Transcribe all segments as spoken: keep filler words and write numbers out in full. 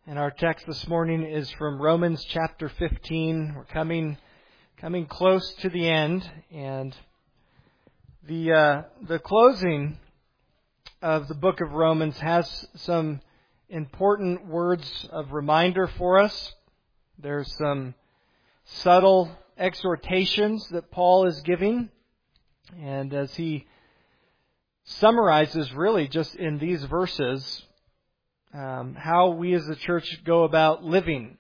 And our text this morning is from Romans chapter fifteen. We're coming coming close to the end, and the uh, the closing of the book of Romans has some important words of reminder for us. There's some subtle exhortations that Paul is giving, and as he summarizes really just in these verses Um, how we as a church go about living,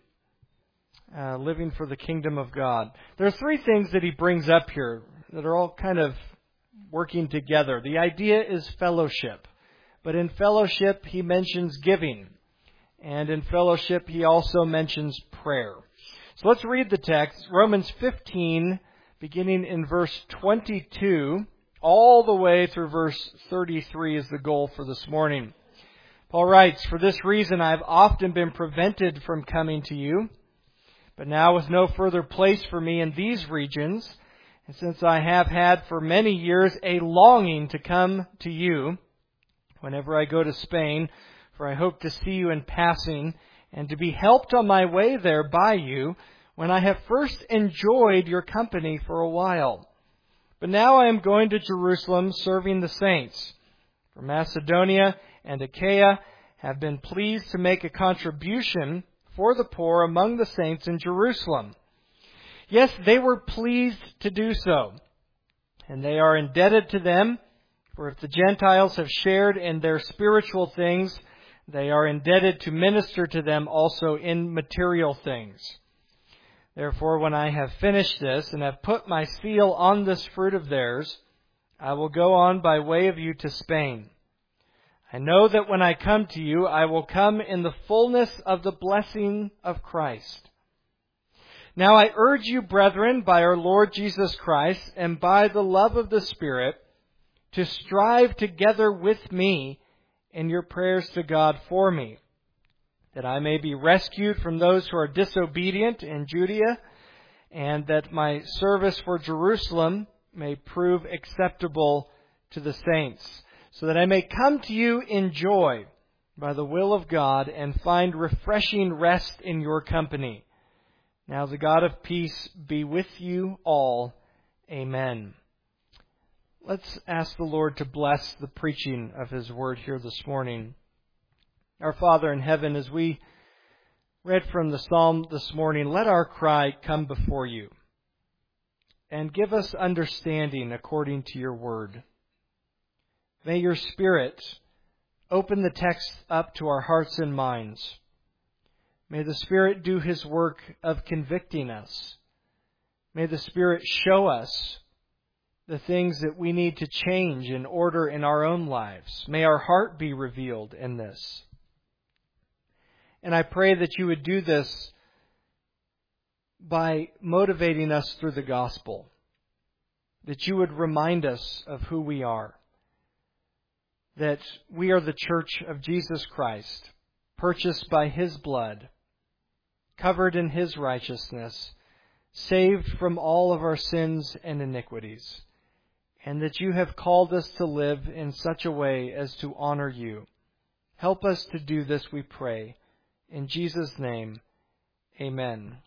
uh, living for the kingdom of God. There are three things that he brings up here that are all kind of working together. The idea is fellowship, but in fellowship he mentions giving, and in fellowship he also mentions prayer. So let's read the text, Romans fifteen, beginning in verse twenty-two, all the way through verse thirty-three is the goal for this morning. Paul writes, "For this reason I have often been prevented from coming to you, but now with no further place for me in these regions, and since I have had for many years a longing to come to you whenever I go to Spain, for I hope to see you in passing, and to be helped on my way there by you, when I have first enjoyed your company for a while. But now I am going to Jerusalem serving the saints. For Macedonia and Achaia have been pleased to make a contribution for the poor among the saints in Jerusalem. Yes, they were pleased to do so, and they are indebted to them, for if the Gentiles have shared in their spiritual things, they are indebted to minister to them also in material things. Therefore, when I have finished this and have put my seal on this fruit of theirs, I will go on by way of you to Spain. I know that when I come to you, I will come in the fullness of the blessing of Christ. Now I urge you, brethren, by our Lord Jesus Christ and by the love of the Spirit, to strive together with me in your prayers to God for me, that I may be rescued from those who are disobedient in Judea, and that my service for Jerusalem may prove acceptable to the saints, so that I may come to you in joy by the will of God and find refreshing rest in your company. Now the God of peace be with you all. Amen." Let's ask the Lord to bless the preaching of His word here this morning. Our Father in heaven, as we read from the psalm this morning, let our cry come before you, and give us understanding according to your word. May your Spirit open the text up to our hearts and minds. May the Spirit do His work of convicting us. May the Spirit show us the things that we need to change in order in our own lives. May our heart be revealed in this. And I pray that you would do this by motivating us through the gospel, that you would remind us of who we are, that we are the church of Jesus Christ, purchased by His blood, covered in His righteousness, saved from all of our sins and iniquities, and that you have called us to live in such a way as to honor you. Help us to do this, we pray. In Jesus' name, amen.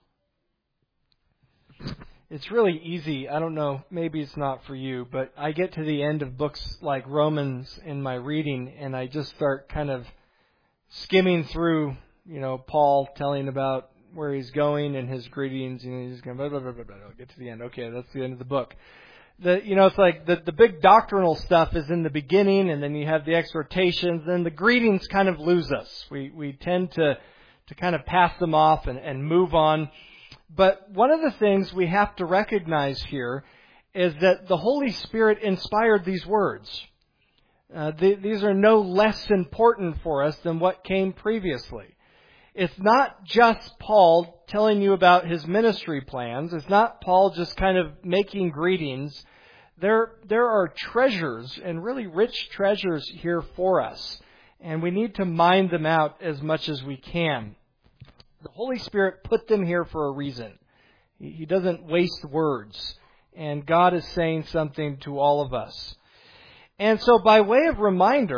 It's really easy. I don't know, maybe it's not for you, but I get to the end of books like Romans in my reading, and I just start kind of skimming through, you know, Paul telling about where he's going and his greetings, and he's going blah, blah, blah, blah, blah. I'll get to the end. Okay, that's the end of the book. The, you know, it's like the, the big doctrinal stuff is in the beginning, and then you have the exhortations, and the greetings kind of lose us. We we tend to, to kind of pass them off and, and move on. But one of the things we have to recognize here is that the Holy Spirit inspired these words. Uh, the, these are no less important for us than what came previously. It's not just Paul telling you about his ministry plans. It's not Paul just kind of making greetings. There, there are treasures, and really rich treasures here for us. And we need to mine them out as much as we can. The Holy Spirit put them here for a reason. He doesn't waste words. And God is saying something to all of us. And so by way of reminder,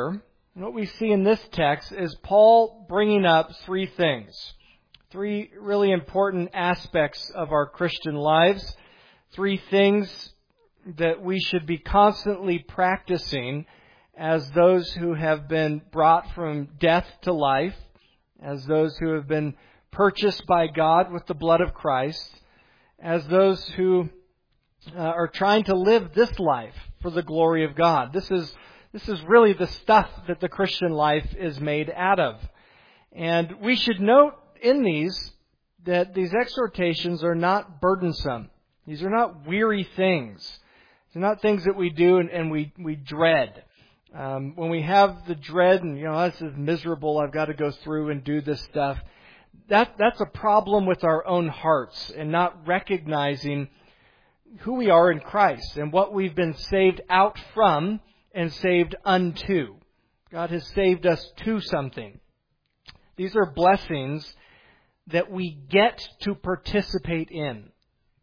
And what we see in this text is Paul bringing up three things, three really important aspects of our Christian lives, three things that we should be constantly practicing as those who have been brought from death to life, as those who have been purchased by God with the blood of Christ, as those who uh, are trying to live this life for the glory of God. This is this is really the stuff that the Christian life is made out of. And we should note in these that these exhortations are not burdensome. These are not weary things. They're not things that we do and, and we, we dread. Um, when we have the dread and, you know, this is miserable, I've got to go through and do this stuff, that that's a problem with our own hearts and not recognizing who we are in Christ and what we've been saved out from and saved unto. God has saved us to something. These are blessings that we get to participate in.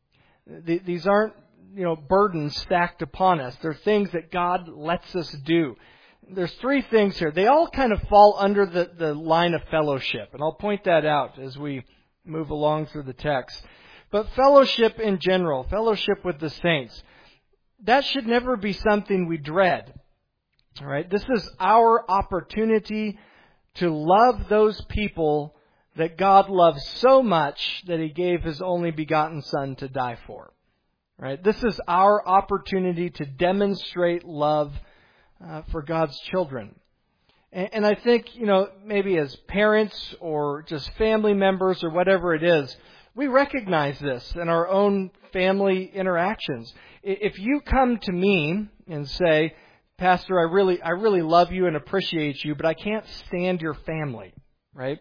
These aren't, you know, burdens stacked upon us. They're things that God lets us do. There's three things here. They all kind of fall under the, the line of fellowship. And I'll point that out as we move along through the text. But fellowship in general, fellowship with the saints, that should never be something we dread. All right? This is our opportunity to love those people that God loves so much that He gave His only begotten Son to die for. Right? This is our opportunity to demonstrate love uh, for God's children. And, and I think, you know, maybe as parents or just family members or whatever it is, we recognize this in our own family interactions. If you come to me and say, Pastor, I really, I really love you and appreciate you, but I can't stand your family, right?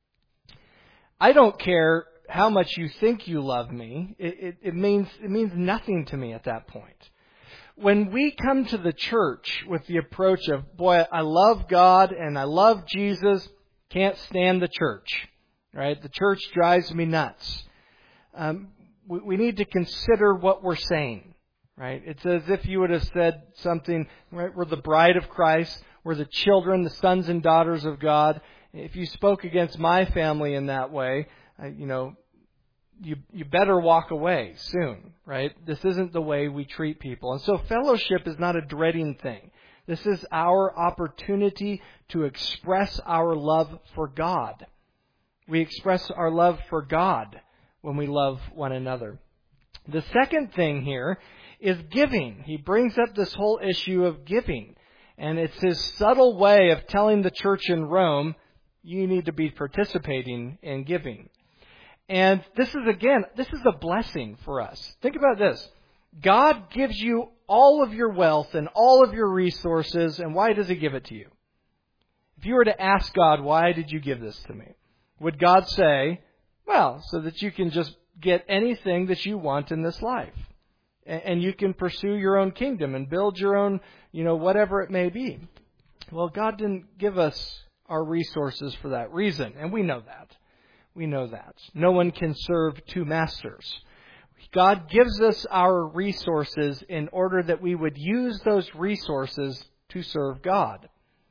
I don't care how much you think you love me. It, it, it means it means nothing to me at that point. When we come to the church with the approach of, boy, I love God and I love Jesus, can't stand the church, right? The church drives me nuts. Um, we, we need to consider what we're saying, right? It's as if you would have said something, right? We're the bride of Christ. We're the children, the sons and daughters of God. If you spoke against my family in that way, uh, you know, you you better walk away soon, right? This isn't the way we treat people. And so fellowship is not a dreading thing. This is our opportunity to express our love for God. We express our love for God when we love one another. The second thing here is giving. He brings up this whole issue of giving. And it's his subtle way of telling the church in Rome, you need to be participating in giving. And this is, again, this is a blessing for us. Think about this. God gives you all of your wealth and all of your resources, and why does He give it to you? If you were to ask God, why did you give this to me? Would God say, well, so that you can just get anything that you want in this life. And you can pursue your own kingdom and build your own, you know, whatever it may be. Well, God didn't give us our resources for that reason, and we know that. We know that. No one can serve two masters. God gives us our resources in order that we would use those resources to serve God.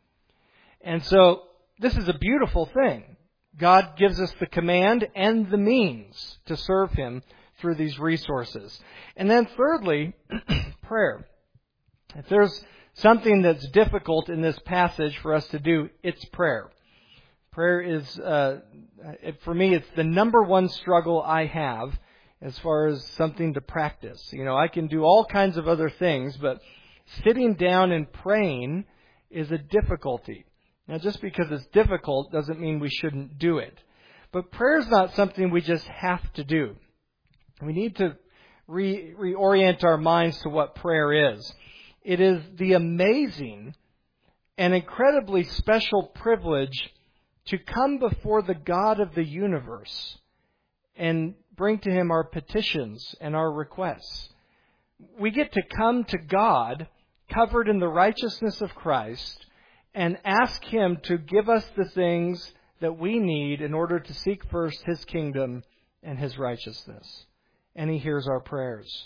And so this is a beautiful thing. God gives us the command and the means to serve Him through these resources. And then thirdly, prayer. If there's something that's difficult in this passage for us to do, it's prayer. Prayer is, uh, for me, it's the number one struggle I have as far as something to practice. You know, I can do all kinds of other things, but sitting down and praying is a difficulty. Now, just because it's difficult doesn't mean we shouldn't do it. But prayer is not something we just have to do. We need to re- reorient our minds to what prayer is. It is the amazing and incredibly special privilege to come before the God of the universe and bring to Him our petitions and our requests. We get to come to God covered in the righteousness of Christ and ask Him to give us the things that we need in order to seek first His kingdom and His righteousness. And He hears our prayers.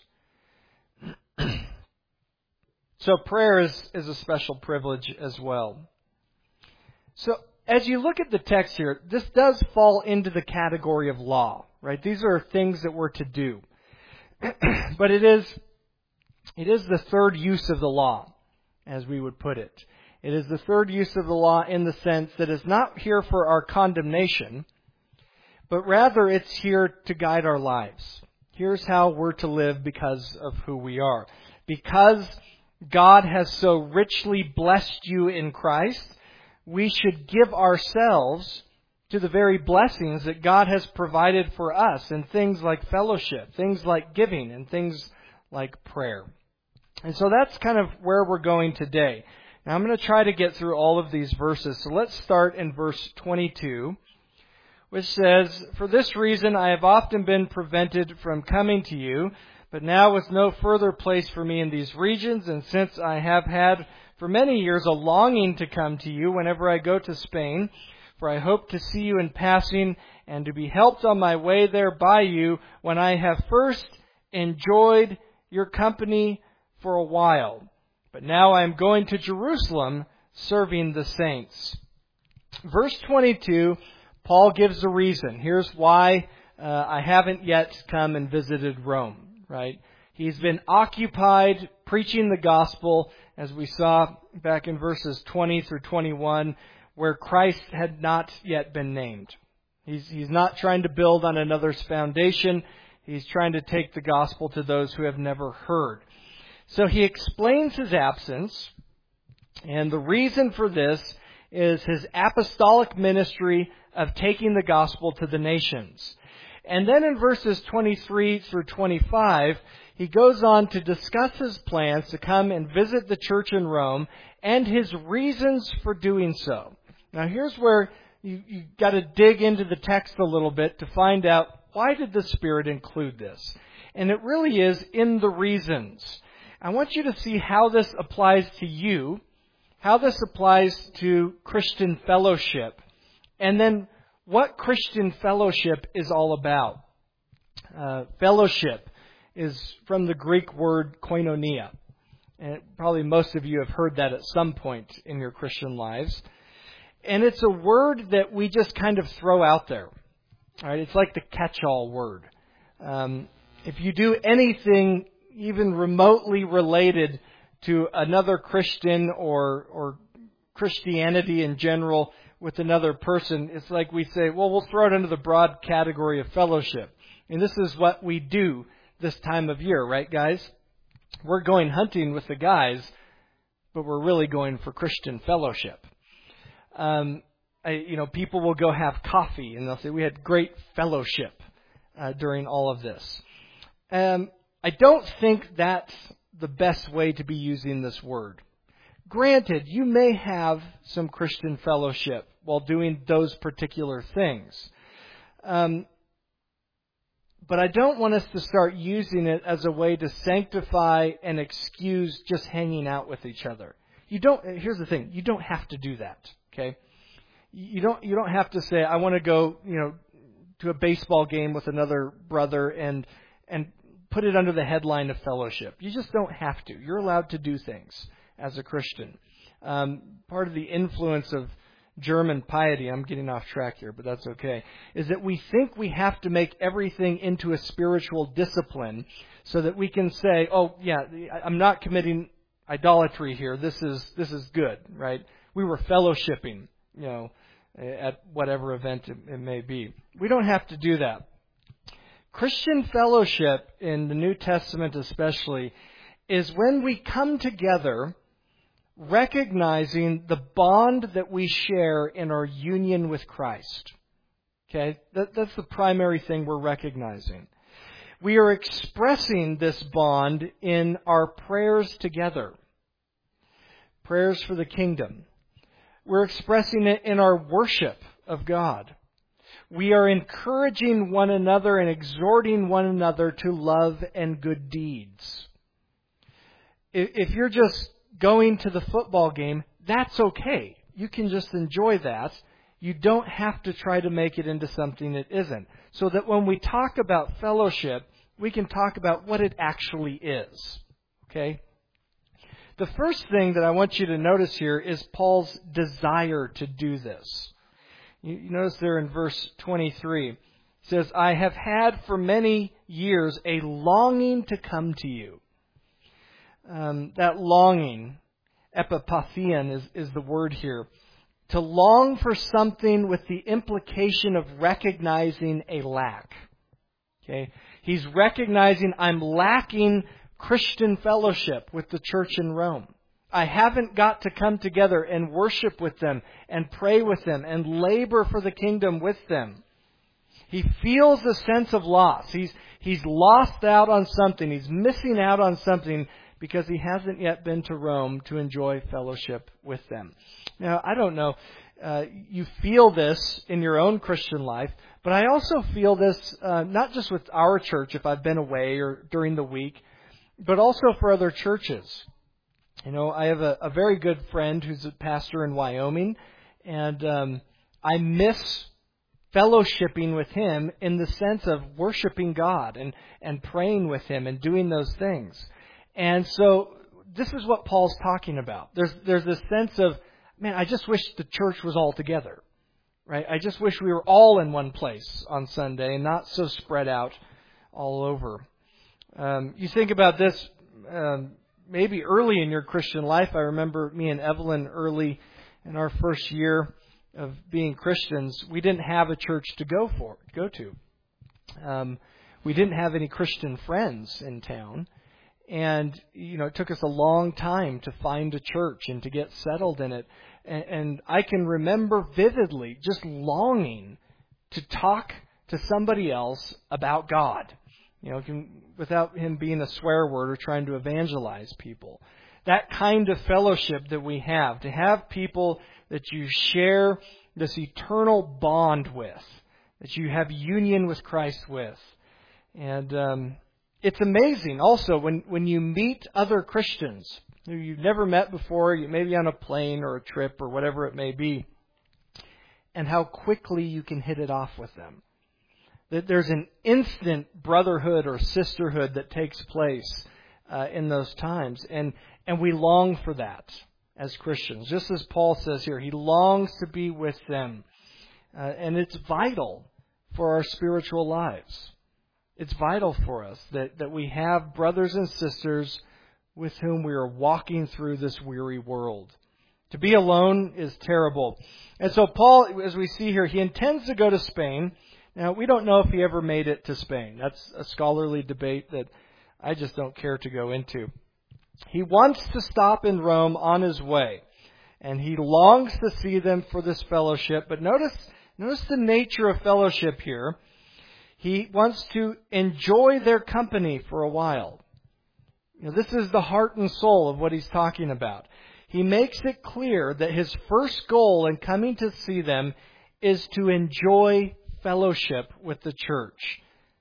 So prayer is, is a special privilege as well. So as you look at the text here, this does fall into the category of law, right? These are things that we're to do. But it is, it is the third use of the law, as we would put it. It is the third use of the law in the sense that it's not here for our condemnation, but rather it's here to guide our lives. Here's how we're to live because of who we are. Because God has so richly blessed you in Christ, we should give ourselves to the very blessings that God has provided for us in things like fellowship, things like giving, and things like prayer. And so that's kind of where we're going today. Now I'm going to try to get through all of these verses. So let's start in verse twenty-two, which says, "For this reason I have often been prevented from coming to you, but now is no further place for me in these regions, and since I have had for many years a longing to come to you whenever I go to Spain, for I hope to see you in passing and to be helped on my way there by you when I have first enjoyed your company for a while. But now I am going to Jerusalem serving the saints." Verse twenty-two, Paul gives the reason. Here's why uh, I haven't yet come and visited Rome, right? He's been occupied preaching the gospel, as we saw back in verses twenty through twenty-one, where Christ had not yet been named. He's, he's not trying to build on another's foundation. He's trying to take the gospel to those who have never heard. So he explains his absence, and the reason for this is his apostolic ministry of taking the gospel to the nations. And then in verses twenty-three through twenty-five, he goes on to discuss his plans to come and visit the church in Rome and his reasons for doing so. Now here's where you, you got to dig into the text a little bit to find out, why did the Spirit include this? And it really is in the reasons. I want you to see how this applies to you, how this applies to Christian fellowship, and then what Christian fellowship is all about. Uh, fellowship is from the Greek word koinonia. And probably most of you have heard that at some point in your Christian lives. And it's a word that we just kind of throw out there. All right, it's like the catch-all word. Um, if you do anything even remotely related to another Christian or or Christianity in general with another person, it's like we say, well, we'll throw it under the broad category of fellowship. And this is what we do this time of year, right, guys? We're going hunting with the guys, but we're really going for Christian fellowship. Um, I, you know, people will go have coffee, and they'll say, we had great fellowship uh, during all of this. Um, I don't think that's the best way to be using this word. Granted, you may have some Christian fellowship while doing those particular things. Um, but I don't want us to start using it as a way to sanctify and excuse just hanging out with each other. You don't, here's the thing, you don't have to do that, okay? You don't, you don't have to say, I want to go, you know, to a baseball game with another brother and, and put it under the headline of fellowship. You just don't have to. You're allowed to do things as a Christian. Um, part of the influence of German piety, I'm getting off track here, but that's okay, is that we think we have to make everything into a spiritual discipline so that we can say, oh, yeah, I'm not committing idolatry here. This is this is good, right? We were fellowshipping, you know, at whatever event it, it may be. We don't have to do that. Christian fellowship, in the New Testament especially, is when we come together recognizing the bond that we share in our union with Christ. Okay? That, that's the primary thing we're recognizing. We are expressing this bond in our prayers together. Prayers for the kingdom. We're expressing it in our worship of God. We are encouraging one another and exhorting one another to love and good deeds. If you're just going to the football game, that's okay. You can just enjoy that. You don't have to try to make it into something it isn't. So that when we talk about fellowship, we can talk about what it actually is. Okay? The first thing that I want you to notice here is Paul's desire to do this. You notice there in verse twenty-three, it says, I have had for many years a longing to come to you. Um, that longing, epipathian is, is the word here. To long for something with the implication of recognizing a lack. Okay? He's recognizing I'm lacking Christian fellowship with the church in Rome. I haven't got to come together and worship with them and pray with them and labor for the kingdom with them. He feels a sense of loss. He's, he's lost out on something. He's missing out on something because he hasn't yet been to Rome to enjoy fellowship with them. Now, I don't know, uh, you feel this in your own Christian life, but I also feel this uh, not just with our church if I've been away or during the week, but also for other churches. You know, I have a, a very good friend who's a pastor in Wyoming, and um, I miss fellowshipping with him in the sense of worshiping God and, and praying with him and doing those things. And so this is what Paul's talking about. There's there's this sense of, man, I just wish the church was all together, right? I just wish we were all in one place on Sunday and not so spread out all over. Um, you think about this, um, maybe early in your Christian life. I remember me and Evelyn early in our first year of being Christians, we didn't have a church to go for, go to. Um, we didn't have any Christian friends in town. And, you know, it took us a long time to find a church and to get settled in it. And, and I can remember vividly just longing to talk to somebody else about God. You know, can, without him being a swear word or trying to evangelize people. That kind of fellowship that we have, to have people that you share this eternal bond with, that you have union with Christ with. And um, it's amazing also when, when you meet other Christians who you've never met before, you may be on a plane or a trip or whatever it may be, and how quickly you can hit it off with them. That there's an instant brotherhood or sisterhood that takes place uh, in those times. And, and we long for that as Christians. Just as Paul says here, he longs to be with them. Uh, and it's vital for our spiritual lives. It's vital for us that, that we have brothers and sisters with whom we are walking through this weary world. To be alone is terrible. And so Paul, as we see here, he intends to go to Spain. Now, we don't know if he ever made it to Spain. That's a scholarly debate that I just don't care to go into. He wants to stop in Rome on his way, and he longs to see them for this fellowship. But notice, notice the nature of fellowship here. He wants to enjoy their company for a while. You know, this is the heart and soul of what he's talking about. He makes it clear that his first goal in coming to see them is to enjoy fellowship with the church.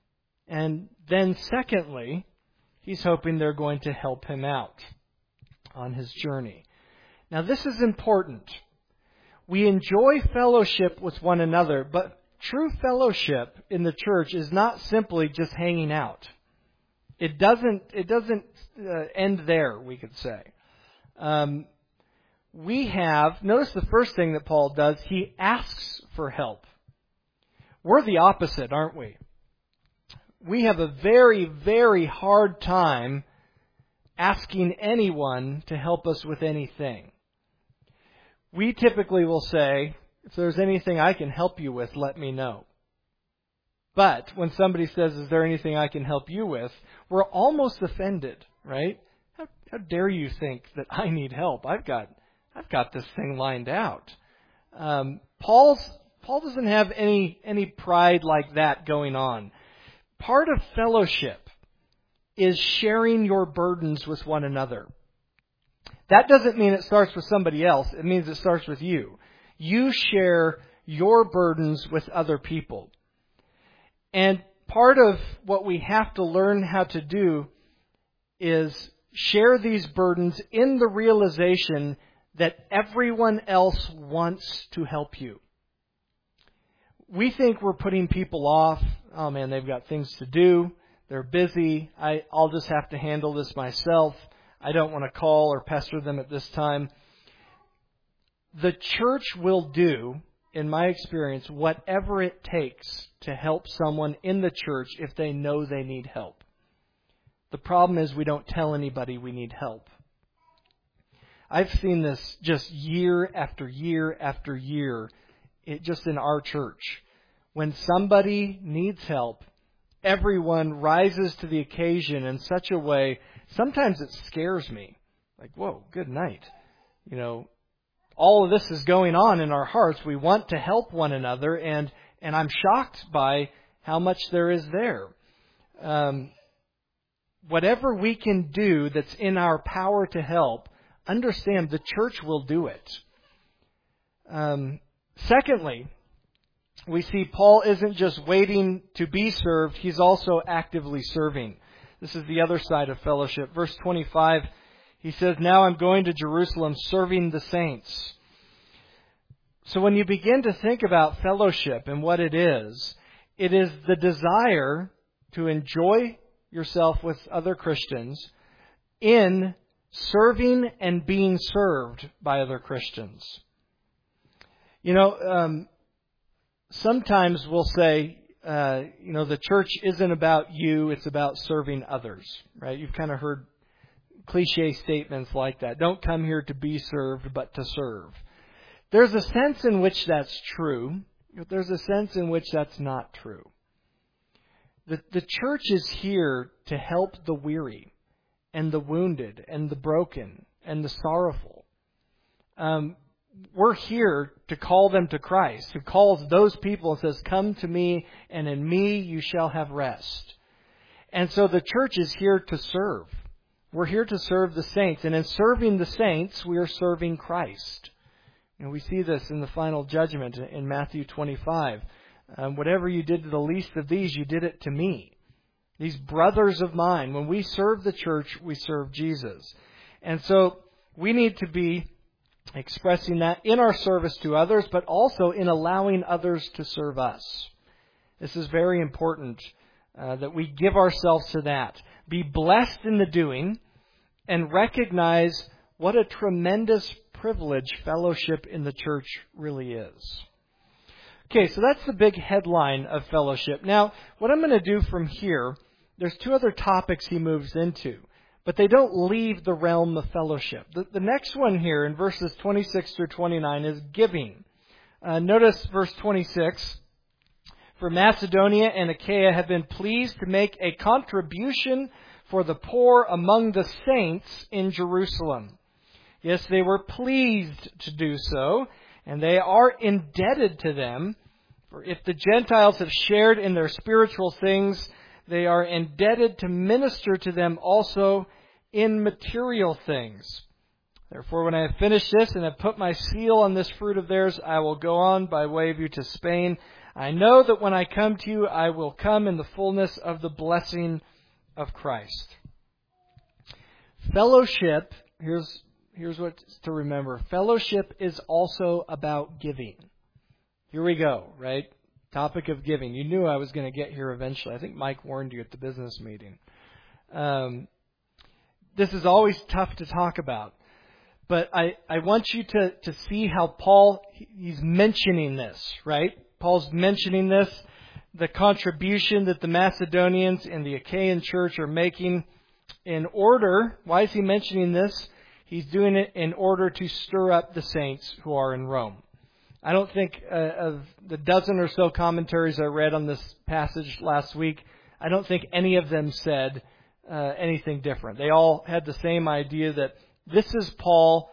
And then secondly, he's hoping they're going to help him out on his journey. Now this is important. We enjoy fellowship with one another, but true fellowship in the church is not simply just hanging out. It doesn't, it doesn't uh, end there, we could say. Um, we have, notice the first thing that Paul does, he asks for help. We're the opposite, aren't we? We have a very, very hard time asking anyone to help us with anything. We typically will say, if there's anything I can help you with, let me know. But when somebody says, is there anything I can help you with, we're almost offended, right? How, how dare you think that I need help? I've got, I've got this thing lined out. Um, Paul's Paul doesn't have any, any pride like that going on. Part of fellowship is sharing your burdens with one another. That doesn't mean it starts with somebody else. It means it starts with you. You share your burdens with other people. And part of what we have to learn how to do is share these burdens in the realization that everyone else wants to help you. We think we're putting people off. Oh man, they've got things to do. They're busy. I, I'll just have to handle this myself. I don't want to call or pester them at this time. The church will do, in my experience, whatever it takes to help someone in the church if they know they need help. The problem is we don't tell anybody we need help. I've seen this just year after year after year, it, just in our church. When somebody needs help, everyone rises to the occasion in such a way, sometimes it scares me. Like, whoa, good night. You know, all of this is going on in our hearts. We want to help one another, and, and I'm shocked by how much there is there. Um, whatever we can do that's in our power to help, understand the church will do it. Um, secondly, we see Paul isn't just waiting to be served, he's also actively serving. This is the other side of fellowship. Verse twenty-five, he says, "Now I'm going to Jerusalem serving the saints." So when you begin to think about fellowship and what it is, it is the desire to enjoy yourself with other Christians in serving and being served by other Christians. You know, um, sometimes we'll say, uh, you know, the church isn't about you, it's about serving others, right? You've kind of heard cliche statements like that. Don't come here to be served, but to serve. There's a sense in which that's true, but there's a sense in which that's not true. The, the church is here to help the weary and the wounded and the broken and the sorrowful. Um, we're here to call them to Christ, who calls those people and says, "Come to me, and in me you shall have rest." And so the church is here to serve. We're here to serve the saints. And in serving the saints, we are serving Christ. And we see this in the final judgment in Matthew twenty-five. Um, whatever you did to the least of these, you did it to me. These brothers of mine, when we serve the church, we serve Jesus. And so we need to be expressing that in our service to others, but also in allowing others to serve us. This is very important uh, that we give ourselves to that. Be blessed in the doing and recognize what a tremendous privilege fellowship in the church really is. Okay, so that's the big headline of fellowship. Now, what I'm going to do from here, there's two other topics he moves into, but they don't leave the realm of fellowship. The, the next one here in verses twenty-six through twenty-nine is giving. Uh, notice verse twenty-six. "For Macedonia and Achaia have been pleased to make a contribution for the poor among the saints in Jerusalem." Yes, they were pleased to do so, and they are indebted to them. For if the Gentiles have shared in their spiritual things, they are indebted to minister to them also in material things. "Therefore, when I have finished this and have put my seal on this fruit of theirs, I will go on by way of you to Spain. I know that when I come to you, I will come in the fullness of the blessing of Christ." Fellowship, here's, here's what to remember. Fellowship is also about giving. Here we go, right? Topic of giving. You knew I was going to get here eventually. I think Mike warned you at the business meeting. Um, this is always tough to talk about. But I, I want you to, to see how Paul, he's mentioning this, right? Paul's mentioning this, the contribution that the Macedonians and the Achaean church are making in order. Why is he mentioning this? He's doing it in order to stir up the saints who are in Rome. I don't think uh, of the dozen or so commentaries I read on this passage last week, I don't think any of them said uh, anything different. They all had the same idea that this is Paul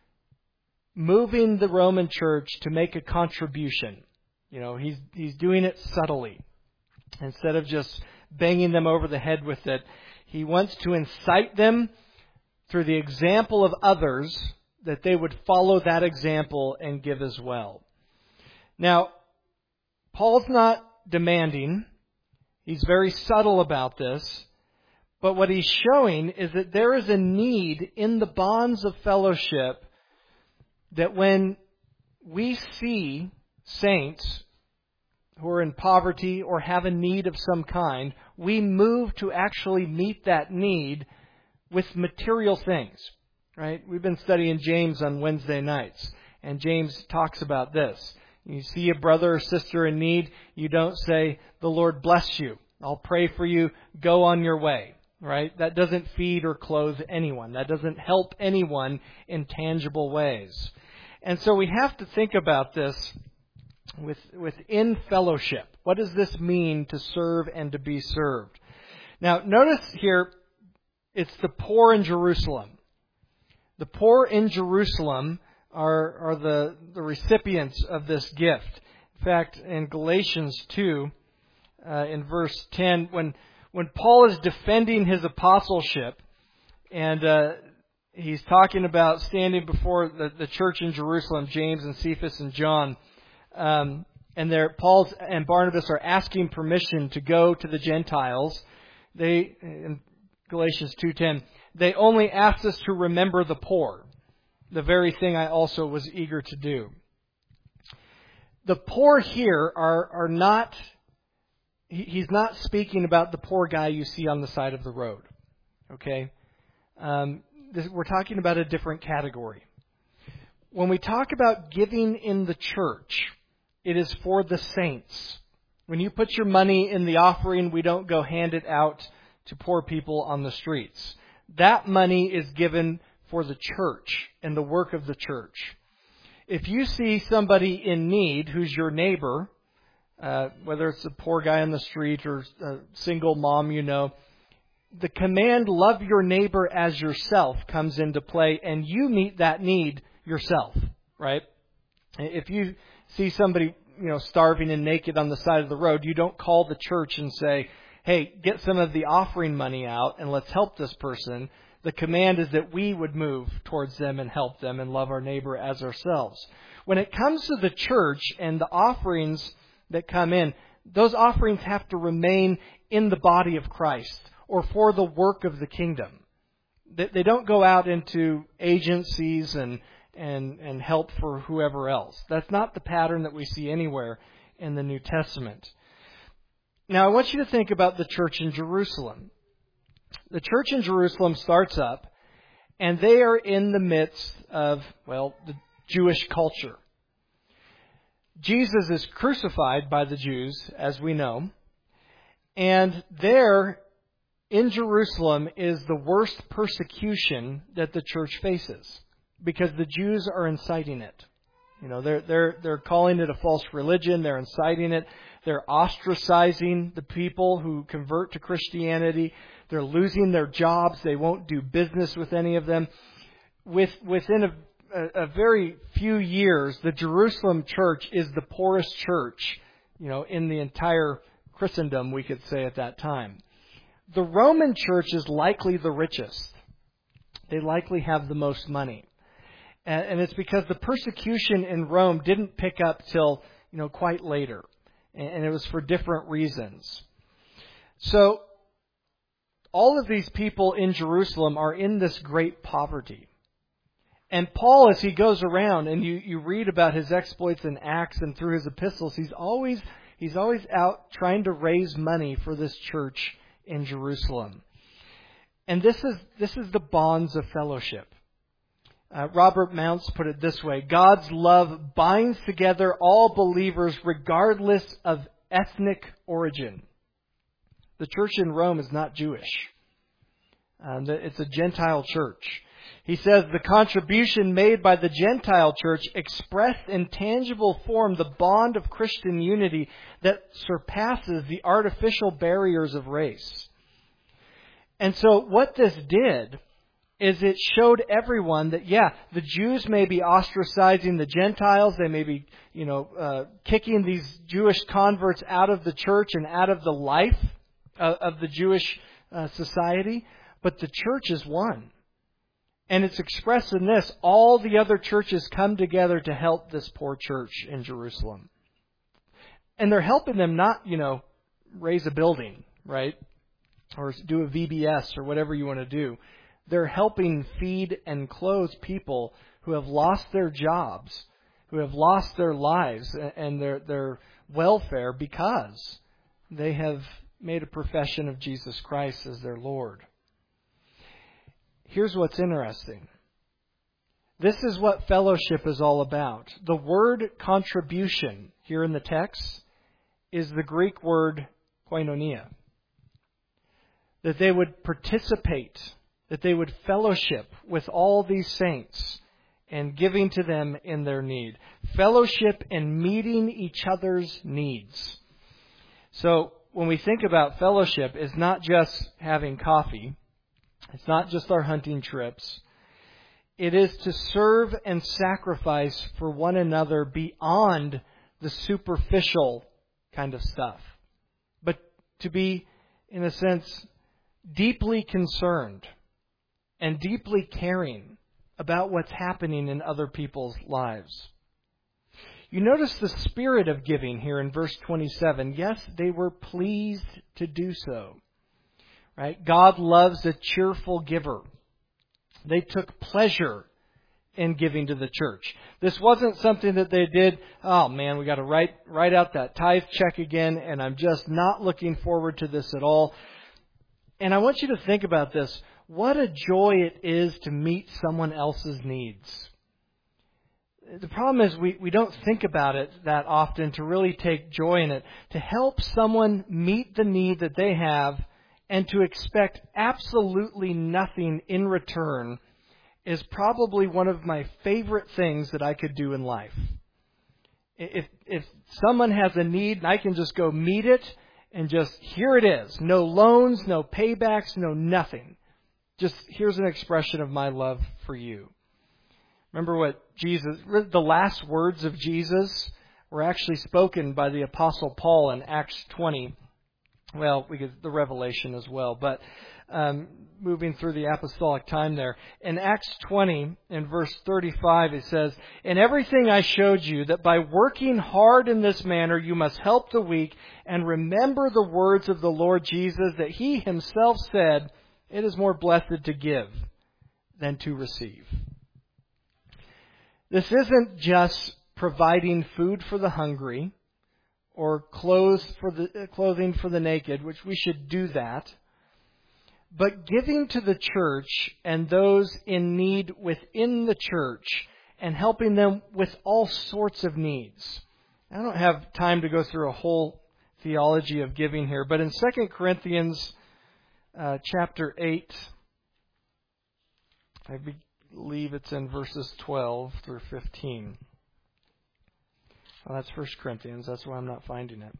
moving the Roman church to make a contribution. You know, he's he's doing it subtly. Instead of just banging them over the head with it, he wants to incite them through the example of others that they would follow that example and give as well. Now, Paul's not demanding. He's very subtle about this. But what he's showing is that there is a need in the bonds of fellowship that when we see saints who are in poverty or have a need of some kind, we move to actually meet that need with material things, right? We've been studying James on Wednesday nights, and James talks about this. You see a brother or sister in need, you don't say, "The Lord bless you. I'll pray for you. Go on your way." Right? That doesn't feed or clothe anyone. That doesn't help anyone in tangible ways. And so we have to think about this with, within fellowship. What does this mean to serve and to be served? Now, notice here, it's the poor in Jerusalem. The poor in Jerusalem are, are the, the recipients of this gift. In fact, in Galatians two, uh, in verse ten, when When Paul is defending his apostleship, and uh, he's talking about standing before the, the church in Jerusalem, James and Cephas and John, um, and there Paul and Barnabas are asking permission to go to the Gentiles. They, in Galatians two ten, they only asked us to remember the poor, the very thing I also was eager to do. The poor here are are not. He's not speaking about the poor guy you see on the side of the road. Okay? Um, this, we're talking about a different category. When we talk about giving in the church, it is for the saints. When you put your money in the offering, we don't go hand it out to poor people on the streets. That money is given for the church and the work of the church. If you see somebody in need who's your neighbor, Uh, whether it's a poor guy on the street or a single mom you know, the command, love your neighbor as yourself, comes into play, and you meet that need yourself, right? If you see somebody, you know, starving and naked on the side of the road, you don't call the church and say, "Hey, get some of the offering money out and let's help this person." The command is that we would move towards them and help them and love our neighbor as ourselves. When it comes to the church and the offerings that come in, those offerings have to remain in the body of Christ or for the work of the kingdom. They don't go out into agencies and, and, and help for whoever else. That's not the pattern that we see anywhere in the New Testament. Now, I want you to think about the church in Jerusalem. The church in Jerusalem starts up, and they are in the midst of, well, the Jewish culture. Jesus is crucified by the Jews, as we know, and there in Jerusalem is the worst persecution that the church faces, because the Jews are inciting it. You know, they're they're they're calling it a false religion. They're inciting it. They're ostracizing the people who convert to Christianity. They're losing their jobs. They won't do business with any of them. With within a A, a very few years, the Jerusalem church is the poorest church, you know, in the entire Christendom, we could say at that time. The Roman church is likely the richest. They likely have the most money. And, and it's because the persecution in Rome didn't pick up till, you know, quite later. And, and it was for different reasons. So, all of these people in Jerusalem are in this great poverty. And Paul, as he goes around and you, you read about his exploits in Acts and through his epistles, he's always he's always out trying to raise money for this church in Jerusalem. And this is this is the bonds of fellowship. Uh, Robert Mounce put it this way: God's love binds together all believers regardless of ethnic origin. The church in Rome is not Jewish. Um, it's a Gentile church. He says the contribution made by the Gentile church expressed in tangible form the bond of Christian unity that surpasses the artificial barriers of race. And so what this did is it showed everyone that, yeah, the Jews may be ostracizing the Gentiles. They may be, you know, uh, kicking these Jewish converts out of the church and out of the life of, of the Jewish uh, society. But the church is one. And it's expressed in this: all the other churches come together to help this poor church in Jerusalem. And they're helping them not, you know, raise a building, right? Or do a V B S or whatever you want to do. They're helping feed and clothe people who have lost their jobs, who have lost their lives and their, their welfare because they have made a profession of Jesus Christ as their Lord. here's what's interesting. This is what fellowship is all about. The word contribution here in the text is the Greek word koinonia. That they would participate, that they would fellowship with all these saints and giving to them in their need. Fellowship and meeting each other's needs. So when we think about fellowship, it's not just having coffee. It's not just our hunting trips. It is to serve and sacrifice for one another beyond the superficial kind of stuff. But to be, in a sense, deeply concerned and deeply caring about what's happening in other people's lives. You notice the spirit of giving here in verse twenty-seven. Yes, they were pleased to do so. Right? God loves a cheerful giver. They took pleasure in giving to the church. This wasn't something that they did, oh man, we got to write write out that tithe check again, and I'm just not looking forward to this at all. And I want you to think about this. What a joy it is to meet someone else's needs. The problem is we, we don't think about it that often to really take joy in it. To help someone meet the need that they have and to expect absolutely nothing in return is probably one of my favorite things that I could do in life. If if someone has a need and I can just go meet it and just, here it is. No loans, no paybacks, no nothing. Just, here's an expression of my love for you. Remember what Jesus, the last words of Jesus were actually spoken by the Apostle Paul in Acts twenty. Well, we get the Revelation as well, but um, moving through the apostolic time there. In Acts twenty, in verse thirty-five, it says, "In everything I showed you that by working hard in this manner you must help the weak, and remember the words of the Lord Jesus, that He Himself said, 'It is more blessed to give than to receive.'" This isn't just providing food for the hungry or clothes for the clothing for the naked, which we should do that, but giving to the church and those in need within the church and helping them with all sorts of needs. I don't have time to go through a whole theology of giving here, but in Second Corinthians uh, chapter eight, I believe it's in verses twelve through fifteen. Well, that's First Corinthians. That's why I'm not finding it.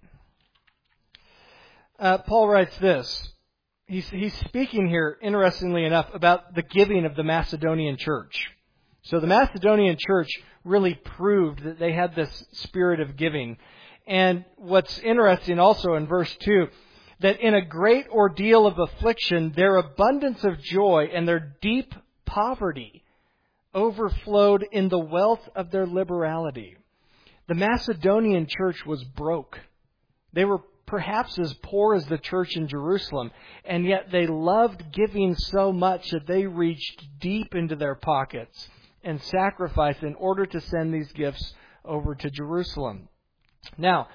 Uh, Paul writes this. He's, he's speaking here, interestingly enough, about the giving of the Macedonian church. So the Macedonian church really proved that they had this spirit of giving. And what's interesting also in verse two, that in a great ordeal of affliction, their abundance of joy and their deep poverty overflowed in the wealth of their liberality. The Macedonian church was broke. They were perhaps as poor as the church in Jerusalem, and yet they loved giving so much that they reached deep into their pockets and sacrificed in order to send these gifts over to Jerusalem. Now,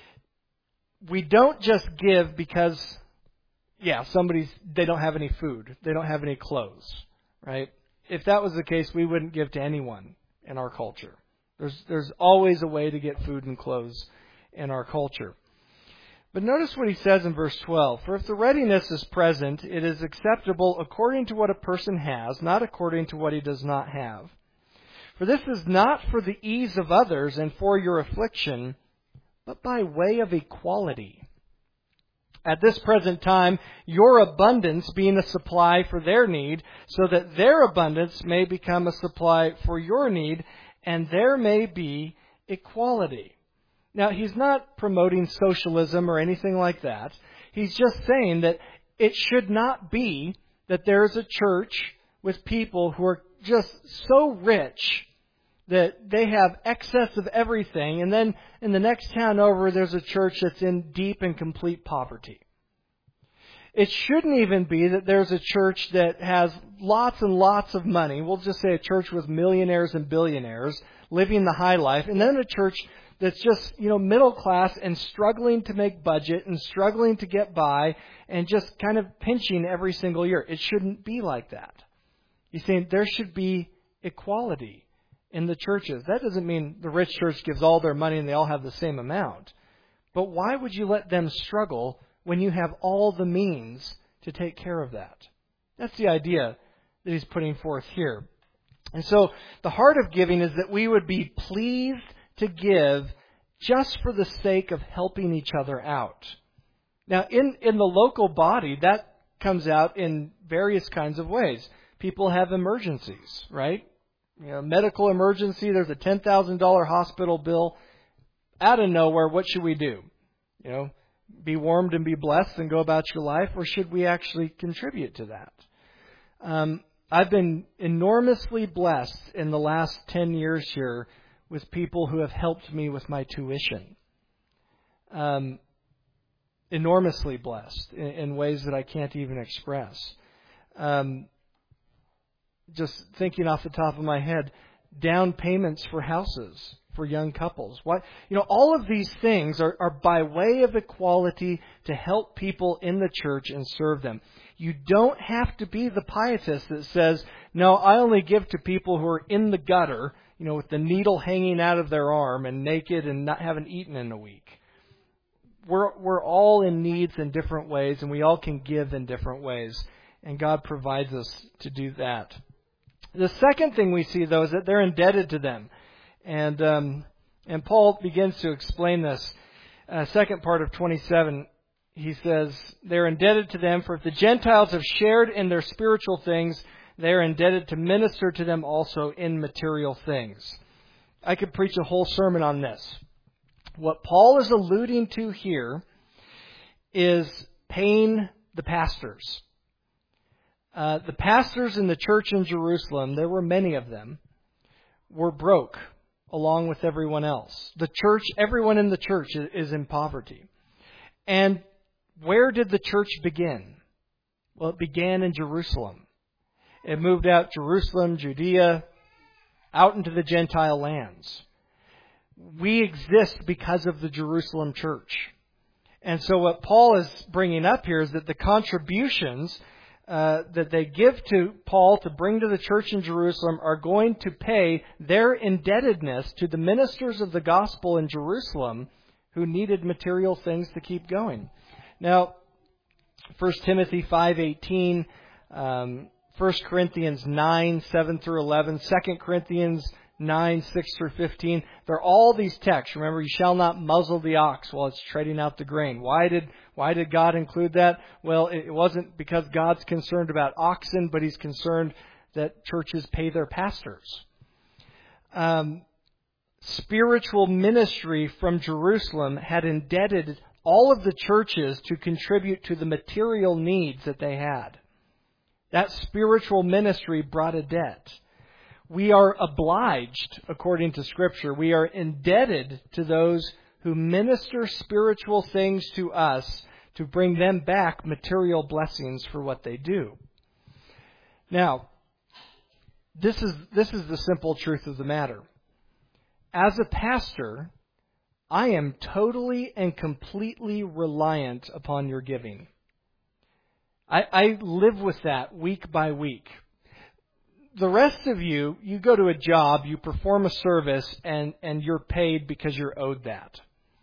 we don't just give because, yeah, somebody's, they don't have any food. They don't have any clothes, right? If that was the case, we wouldn't give to anyone in our culture. There's there's always a way to get food and clothes in our culture. But notice what he says in verse twelve. "For if the readiness is present, it is acceptable according to what a person has, not according to what he does not have. For this is not for the ease of others and for your affliction, but by way of equality. At this present time, your abundance being a supply for their need, so that their abundance may become a supply for your need, and there may be equality." Now, he's not promoting socialism or anything like that. He's just saying that it should not be that there is a church with people who are just so rich that they have excess of everything, and then in the next town over, there's a church that's in deep and complete poverty. It shouldn't even be that there's a church that has lots and lots of money. We'll just say a church with millionaires and billionaires living the high life, and then a church that's just, you know, middle class and struggling to make budget and struggling to get by and just kind of pinching every single year. It shouldn't be like that. He's saying there should be equality in the churches. That doesn't mean the rich church gives all their money and they all have the same amount. But why would you let them struggle when you have all the means to take care of that? That's the idea that he's putting forth here. And so the heart of giving is that we would be pleased to give just for the sake of helping each other out. Now, in, in the local body, that comes out in various kinds of ways. People have emergencies, right? You know, medical emergency, there's a ten thousand dollars hospital bill. Out of nowhere, what should we do? You know, be warmed and be blessed and go about your life, or should we actually contribute to that? Um, I've been enormously blessed in the last ten years here with people who have helped me with my tuition. Um, enormously blessed in, in ways that I can't even express. Um, just thinking off the top of my head, down payments for houses for young couples. What you know, all of these things are, are by way of equality to help people in the church and serve them. You don't have to be the pietist that says, no, I only give to people who are in the gutter, you know, with the needle hanging out of their arm and naked and not haven't eaten in a week. We're we're all in needs in different ways, and we all can give in different ways. And God provides us to do that. The second thing we see, though, is that they're indebted to them. And um, and Paul begins to explain this. Uh, second part of twenty-seven, he says, they're indebted to them, for if the Gentiles have shared in their spiritual things, they are indebted to minister to them also in material things. I could preach a whole sermon on this. What Paul is alluding to here is paying the pastors. Uh, the pastors in the church in Jerusalem, there were many of them, were broke along with everyone else. The church, everyone in the church is, is in poverty. And where did the church begin? Well, it began in Jerusalem. It moved out Jerusalem, Judea, out into the Gentile lands. We exist because of the Jerusalem church. And so what Paul is bringing up here is that the contributions uh, that they give to Paul to bring to the church in Jerusalem are going to pay their indebtedness to the ministers of the gospel in Jerusalem who needed material things to keep going. Now, First Timothy five eighteen, um, First Corinthians nine seven through eleven, Second Corinthians nine six through fifteen. They're all these texts. Remember, you shall not muzzle the ox while it's treading out the grain. Why did why did God include that? Well, it wasn't because God's concerned about oxen, but He's concerned that churches pay their pastors. Um, spiritual ministry from Jerusalem had indebted all of the churches to contribute to the material needs that they had. That spiritual ministry brought a debt. We are obliged, according to Scripture, we are indebted to those who minister spiritual things to us to bring them back material blessings for what they do. Now, this is this is the simple truth of the matter. As a pastor, I am totally and completely reliant upon your giving. I, I live with that week by week. The rest of you, you go to a job, you perform a service, and, and you're paid because you're owed that.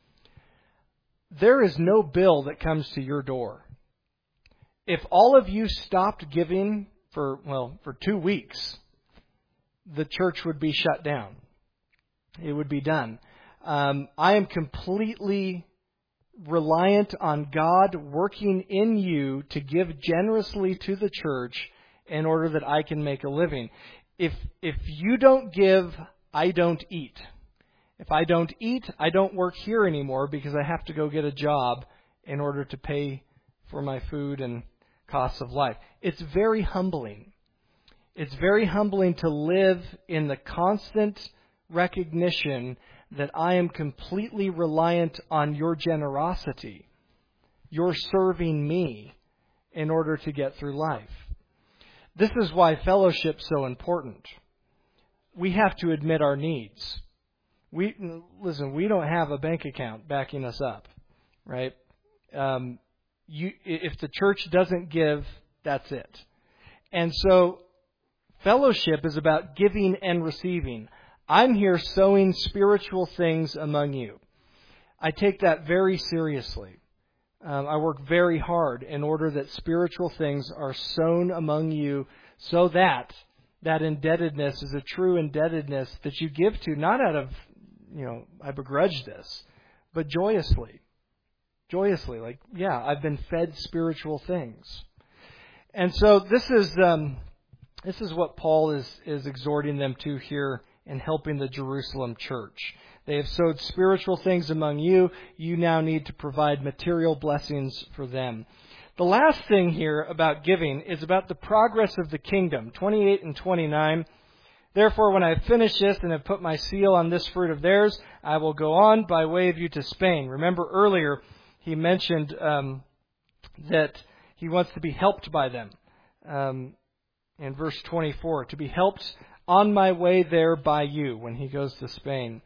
There is no bill that comes to your door. If all of you stopped giving for, well, for two weeks, the church would be shut down. It would be done. Um, I am completely reliant on God working in you to give generously to the church in order that I can make a living. If if you don't give, I don't eat. If I don't eat, I don't work here anymore because I have to go get a job in order to pay for my food and costs of life. It's very humbling. It's very humbling to live in the constant recognition that I am completely reliant on your generosity. You're serving me in order to get through life. This is why fellowship's so important. We have to admit our needs. We listen. We don't have a bank account backing us up, right? Um, you, if the church doesn't give, that's it. And so, Fellowship is about giving and receiving. I'm here sowing spiritual things among you. I take that very seriously. Um, I work very hard in order that spiritual things are sown among you so that that indebtedness is a true indebtedness that you give to, not out of, you know, I begrudge this, but joyously. Joyously, like, yeah, I've been fed spiritual things. And so this is um, this is what Paul is, is exhorting them to here in helping the Jerusalem church. They have sowed spiritual things among you. You now need to provide material blessings for them. The last thing here about giving is about the progress of the kingdom. twenty-eight and twenty-nine. Therefore, when I have finished this and have put my seal on this fruit of theirs, I will go on by way of you to Spain. Remember earlier, he mentioned um, that he wants to be helped by them. Um, in verse twenty-four, to be helped on my way there by you when he goes to Spain.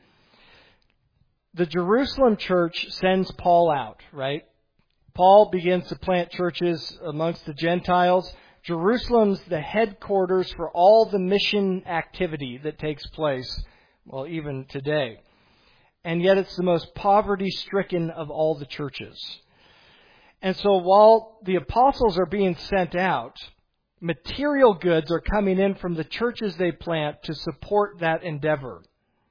The Jerusalem church sends Paul out, right? Paul begins to plant churches amongst the Gentiles. Jerusalem's the headquarters for all the mission activity that takes place, well, even today. And yet it's the most poverty-stricken of all the churches. And so while the apostles are being sent out, material goods are coming in from the churches they plant to support that endeavor.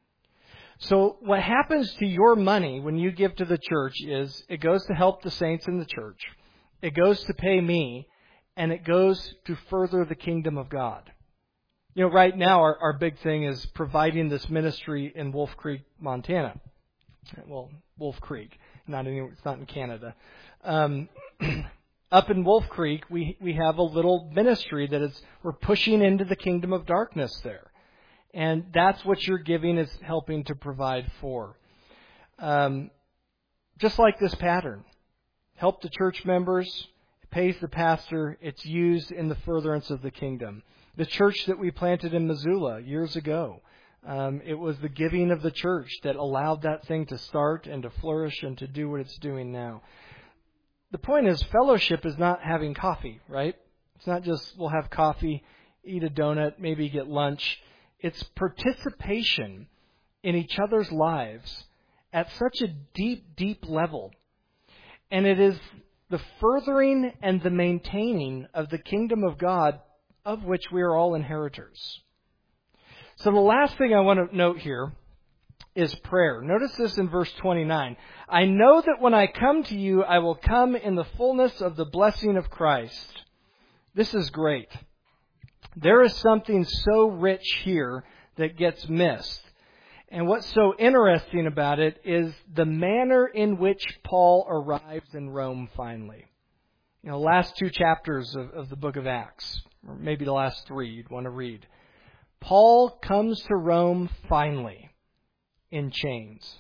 So what happens to your money when you give to the church is it goes to help the saints in the church, it goes to pay me, and it goes to further the kingdom of God. You know, right now our, our big thing is providing this ministry in Wolf Creek, Montana. Well, Wolf Creek, not anywhere, it's not in Canada. Um, up in Wolf Creek, we we have a little ministry that is we're pushing into the kingdom of darkness there. And that's what your giving is helping to provide for. Um, just like this pattern. Help the church members. It pays the pastor. It's used in the furtherance of the kingdom. The church that we planted in Missoula years ago, um, it was the giving of the church that allowed that thing to start and to flourish and to do what it's doing now. The point is, fellowship is not having coffee, right? It's not just we'll have coffee, eat a donut, maybe get lunch. It's participation in each other's lives at such a deep, deep level. And it is the furthering and the maintaining of the kingdom of God, of which we are all inheritors. So the last thing I want to note here is prayer. Notice this in verse twenty-nine. I know that when I come to you, I will come in the fullness of the blessing of Christ. This is great. There is something so rich here that gets missed. And what's so interesting about it is the manner in which Paul arrives in Rome finally. You know, last two chapters of, of the book of Acts, or maybe the last three you'd want to read. Paul comes to Rome finally in chains.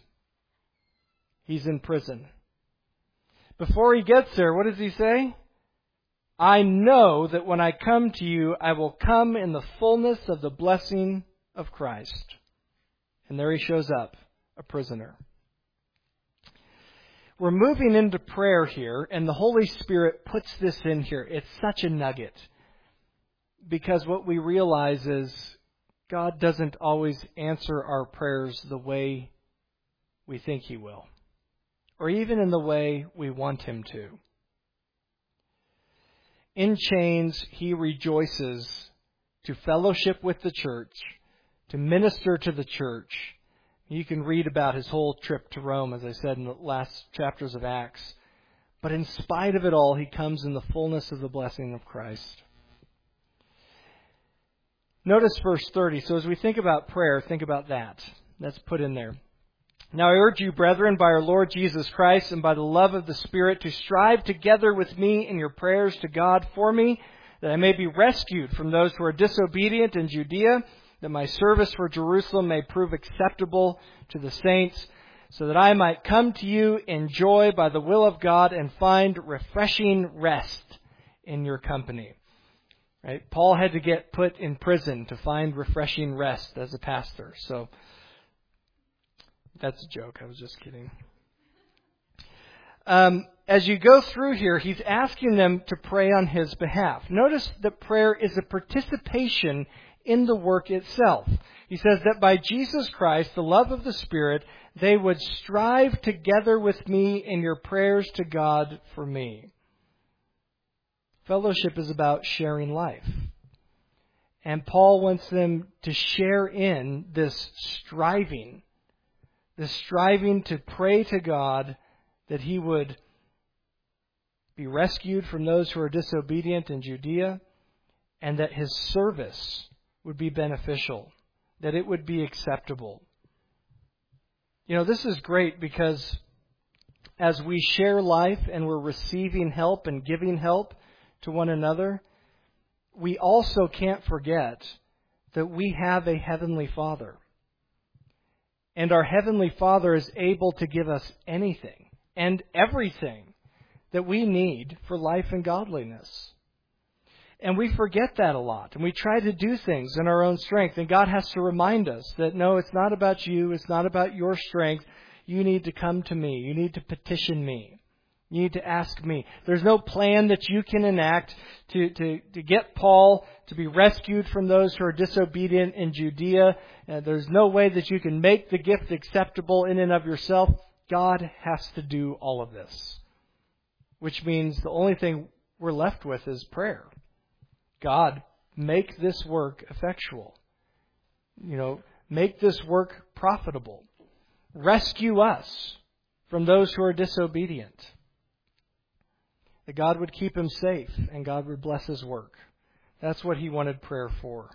He's in prison. Before he gets there, what does he say? I know that when I come to you, I will come in the fullness of the blessing of Christ. And there he shows up, a prisoner. We're moving into prayer here, and the Holy Spirit puts this in here. It's such a nugget. Because what we realize is God doesn't always answer our prayers the way we think He will, or even in the way we want Him to. In chains, He rejoices to fellowship with the church, to minister to the church. You can read about His whole trip to Rome, as I said in the last chapters of Acts. But in spite of it all, He comes in the fullness of the blessing of Christ. Notice verse thirty. So as we think about prayer, think about that. That's put in there. Now I urge you, brethren, by our Lord Jesus Christ and by the love of the Spirit, to strive together with me in your prayers to God for me, that I may be rescued from those who are disobedient in Judea, that my service for Jerusalem may prove acceptable to the saints, so that I might come to you in joy by the will of God and find refreshing rest in your company. Right? Paul had to get put in prison to find refreshing rest as a pastor. So that's a joke. I was just kidding. Um, as you go through here, he's asking them to pray on his behalf. Notice that prayer is a participation in the work itself. He says that by Jesus Christ, the love of the Spirit, they would strive together with me in your prayers to God for me. Fellowship is about sharing life. And Paul wants them to share in this striving, this striving to pray to God that He would be rescued from those who are disobedient in Judea, and that His service would be beneficial, that it would be acceptable. You know, this is great because as we share life and we're receiving help and giving help to one another, we also can't forget that we have a Heavenly Father. And our Heavenly Father is able to give us anything and everything that we need for life and godliness. And we forget that a lot. And we try to do things in our own strength. And God has to remind us that, no, it's not about you. It's not about your strength. You need to come to me. You need to petition me. You need to ask me. There's no plan that you can enact to, to, to get Paul to be rescued from those who are disobedient in Judea. Uh, there's no way that you can make the gift acceptable in and of yourself. God has to do all of this. Which means the only thing we're left with is prayer. God, make this work effectual. You know, make this work profitable. Rescue us from those who are disobedient. That God would keep him safe and God would bless his work. That's what he wanted prayer for.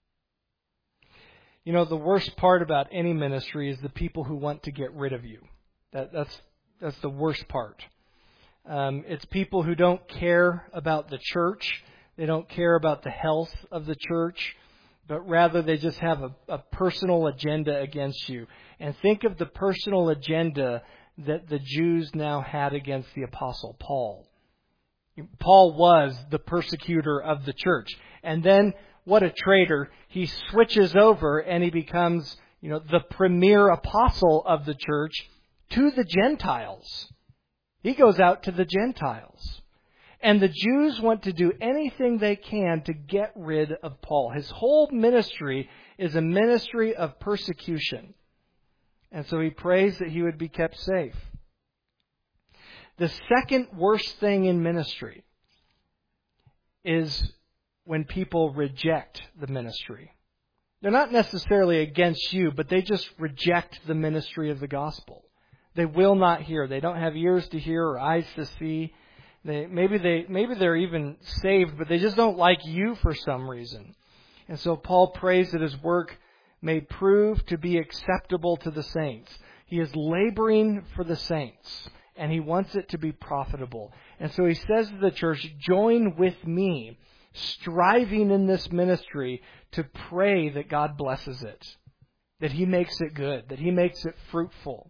You know, the worst part about any ministry is the people who want to get rid of you. That, that's that's the worst part. Um, it's people who don't care about the church. They don't care about the health of the church, but rather they just have a, a personal agenda against you. And think of the personal agenda that the Jews now had against the Apostle Paul. Paul was the persecutor of the church. And then, what a traitor, he switches over and he becomes, you know, the premier apostle of the church to the Gentiles. He goes out to the Gentiles. And the Jews want to do anything they can to get rid of Paul. His whole ministry is a ministry of persecution. And so he prays that he would be kept safe. The second worst thing in ministry is when people reject the ministry. They're not necessarily against you, but they just reject the ministry of the gospel. They will not hear. They don't have ears to hear or eyes to see. They, maybe they maybe they're even saved, but they just don't like you for some reason. And so Paul prays that his work may prove to be acceptable to the saints. He is laboring for the saints, and he wants it to be profitable. And so he says to the church, join with me, striving in this ministry to pray that God blesses it, that he makes it good, that he makes it fruitful.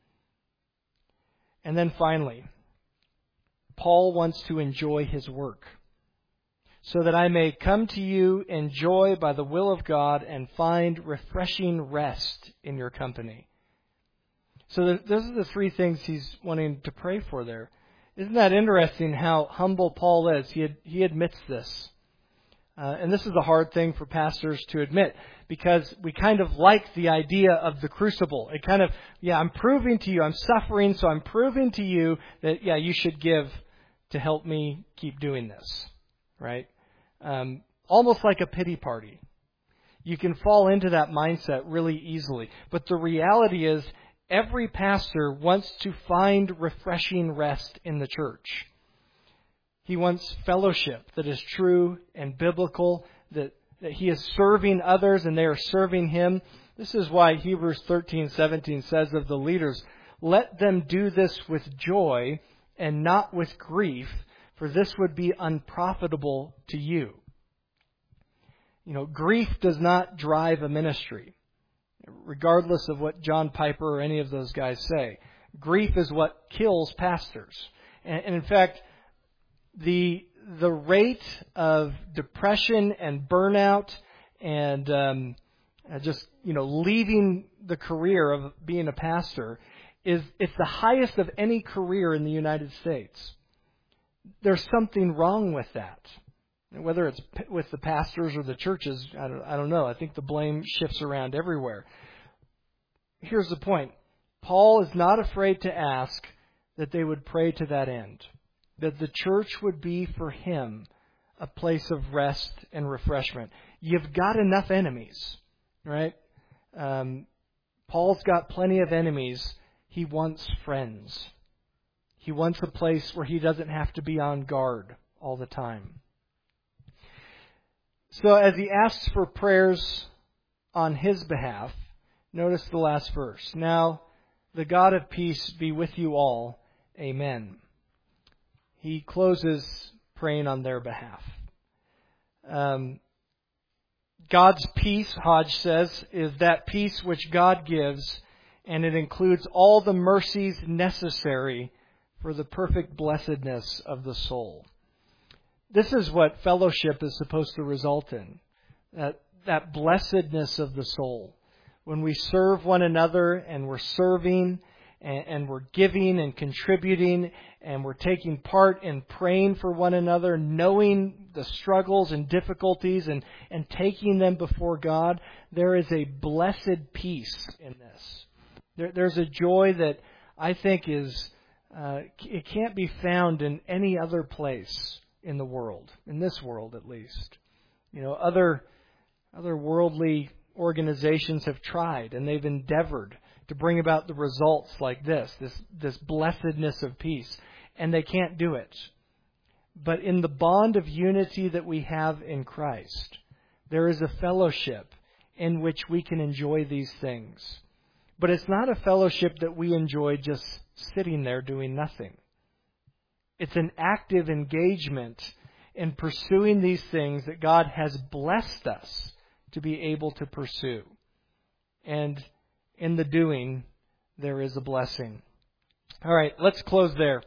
And then finally, Paul wants to enjoy his work, so that I may come to you in joy by the will of God and find refreshing rest in your company. So those are the three things he's wanting to pray for there. Isn't that interesting how humble Paul is? He ad, he admits this. Uh, and this is a hard thing for pastors to admit, because we kind of like the idea of the crucible. It kind of, yeah, I'm proving to you, I'm suffering, so I'm proving to you that, yeah, you should give to help me keep doing this, right? Um, almost like a pity party. You can fall into that mindset really easily. But the reality is, every pastor wants to find refreshing rest in the church. He wants fellowship that is true and biblical, that, that he is serving others and they are serving him. This is why Hebrews thirteen seventeen says of the leaders, let them do this with joy and not with grief, for this would be unprofitable to you. You know, grief does not drive a ministry, regardless of what John Piper or any of those guys say. Grief is what kills pastors. And, and in fact, the the rate of depression and burnout and um, just, you know, leaving the career of being a pastor is it's the highest of any career in the United States. There's something wrong with that. Whether it's p- with the pastors or the churches, I don't, I don't know. I think the blame shifts around everywhere. Here's the point. Paul is not afraid to ask that they would pray to that end, that the church would be for him a place of rest and refreshment. You've got enough enemies, right? Um, Paul's got plenty of enemies. He wants friends. He wants a place where he doesn't have to be on guard all the time. So as he asks for prayers on his behalf, notice the last verse. Now, the God of peace be with you all. Amen. He closes praying on their behalf. Um, God's peace, Hodge says, is that peace which God gives, and it includes all the mercies necessary for the perfect blessedness of the soul. This is what fellowship is supposed to result in, that, that blessedness of the soul. When we serve one another and we're serving and, and we're giving and contributing and we're taking part in praying for one another, knowing the struggles and difficulties and, and taking them before God, there is a blessed peace in this. There, there's a joy that I think is, uh, it can't be found in any other place in the world, in this world at least. You know, other other worldly organizations have tried and they've endeavored to bring about the results like this, this this blessedness of peace, and they can't do it. But in the bond of unity that we have in Christ, there is a fellowship in which we can enjoy these things. But it's not a fellowship that we enjoy just sitting there doing nothing. It's an active engagement in pursuing these things that God has blessed us to be able to pursue. And in the doing, there is a blessing. All right, let's close there.